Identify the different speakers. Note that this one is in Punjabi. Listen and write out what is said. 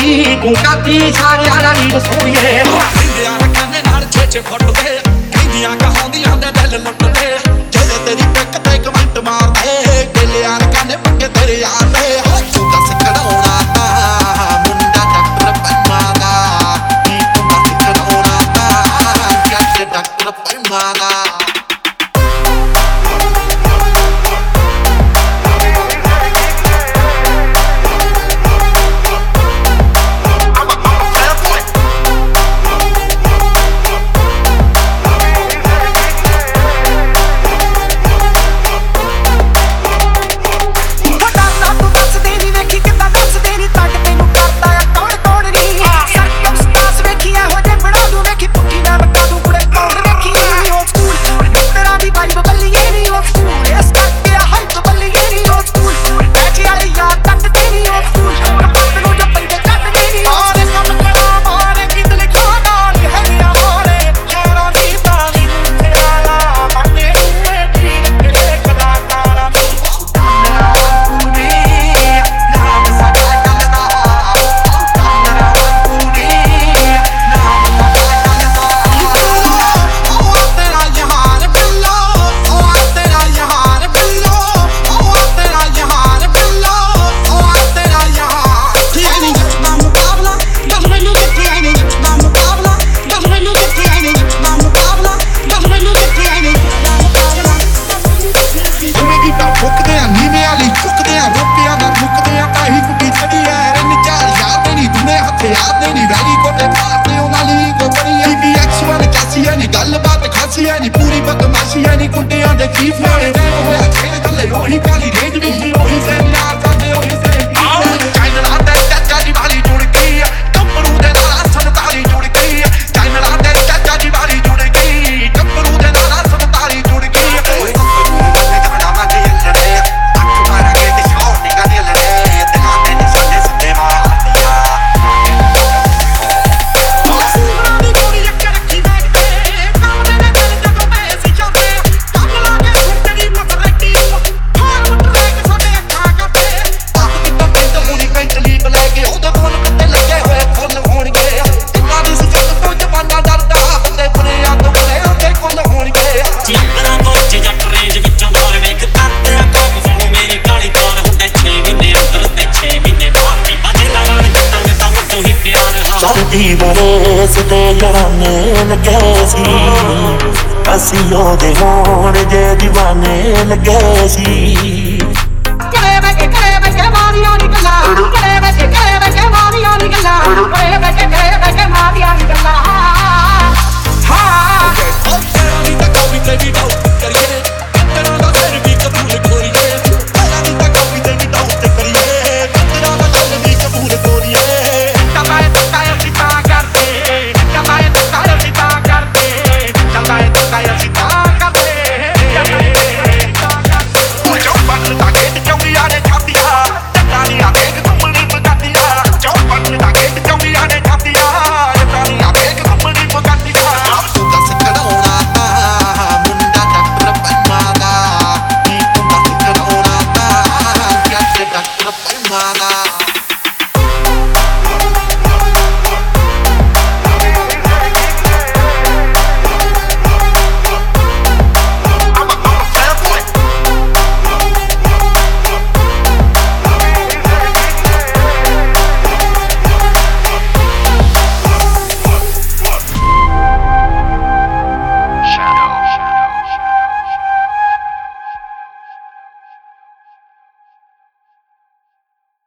Speaker 1: ਨੀ ਤੂੰ ਕਾਤੀ ਸਾਰਿਆਂ ਦਾ ਨੀ ਸੋਹਣੀਏ
Speaker 2: ਕਹਿੰਦਿਆਂ ਕਹਿੰਦੇ ਨਾਲ ਛੇਛੇ ਫੁੱਟਦੇ ਕਹਿੰਦੀਆਂ ਕਹਾਉਂਦੀਆਂ ਦੇ ਦਿਲ ਲੁੱਟਦੇ ਜਿਹੜੇ ਤੇਰੀ ਪਿੱਕ ਤੇ ਕਮੈਂਟ ਮਾਰਦੇ ਗਿੱਲਿਆਂ ਕਹਿੰਦੇ ਪੱਕੇ ਤੇਰੇ ਯਾਰ ਦੇ ਤੂੰ ਦੱਸ ਕਢਾਉਣਾ ਮੁੰਡਾ ਡਾਕਟਰ ਪੰਮਾ ਦਾ ਕੀ ਤੂੰ ਦੱਸ ਕਢਾਉਣਾ ਕਿ ਡਾਕਟਰ ਪੰਮਾ ਦਾ ਪੂਰੀ ਬਦਮਾਸ਼ੀਆਂ ਨੀ ਕੁੱਟਿਆਂ ਦੇ ਕੀ ਫਾਇਦੇ ਹੋਇਆ ਛੇੜ ਥੱਲੇ ਉਹੀ ਕਾਲੀ ਰੇਂਜ ਵਿੱਚ ਉਹੀ ਸੈਨਾਰ ਸਾਡੇ ਉਹੀ ਸੈਨਾਰ ਚਾਈਨਾ ਦੇ ਚਾਚਾ ਦੀ ਵਾਲੀ ਜੁੜ ਗਈ ਕੰਪਰੂ ਦੇ ਨਾਲ ਸੰਤਾਲੀ ਜੁੜ ਗਈ ਚਾਈਨਾ ਦੇ ਚਾਚਾ ਦੀ ਵਾਲੀ ਜੁੜ ਗਈ ਕੰਪਰੂ ਦੇ ਨਾਲ ਸੰਤਾਲੀ ਜੁੜ ਗਈ ਓਏ ਕੰਪਰੂ ਦੇ ਜਾਣਾ ਮੈਂ ਦੇ ਲੜੇ ਅੱਖ ਮਾਰ ਕੇ ਤੇ ਸ਼ੌਟ ਨਿਕਾ ਦੇ ਲੜੇ ਤੇ ਨਾ ਤੇ ਸਾਡੇ ਸੱਤੇ ਮਾਰਦੀਆਂ
Speaker 3: ਚੜਦੀ ਬਰੇਸ ਤੇ ਜੜਾਨੇ ਲੱਗੇ ਸੀ ਅਸੀਂ ਉਹਦੇ ਹੋਣ ਜੇ دیਵਾਨੇ ਲੱਗੇ ਸੀ
Speaker 4: ਕਰੇ ਬੈਠੇ ਮਾਰੀਆਂ ਨੀ ਗੱਲਾਂ ਕਰੇ ਬੈਠੇ ਮਾਰੀਆਂ ਨੀ ਗੱਲਾਂ ਕਰੇ ਬੈਠੇ